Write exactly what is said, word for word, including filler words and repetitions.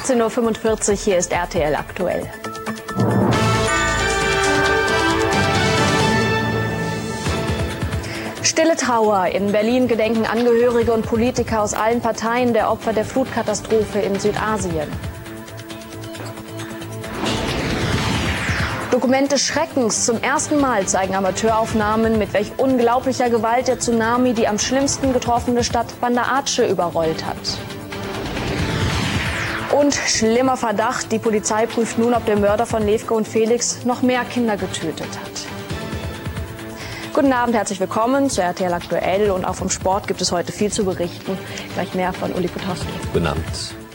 achtzehn Uhr fünfundvierzig, hier ist R T L aktuell. Stille Trauer. In Berlin gedenken Angehörige und Politiker aus allen Parteien der Opfer der Flutkatastrophe in Südasien. Dokumente des Schreckens. Zum ersten Mal zeigen Amateuraufnahmen, mit welch unglaublicher Gewalt der Tsunami die am schlimmsten getroffene Stadt Banda Aceh überrollt hat. Und schlimmer Verdacht. Die Polizei prüft nun, ob der Mörder von Levke und Felix noch mehr Kinder getötet hat. Guten Abend, herzlich willkommen zu R T L aktuell. Und auch vom Sport gibt es heute viel zu berichten. Gleich mehr von Uli Potowski. Guten Abend.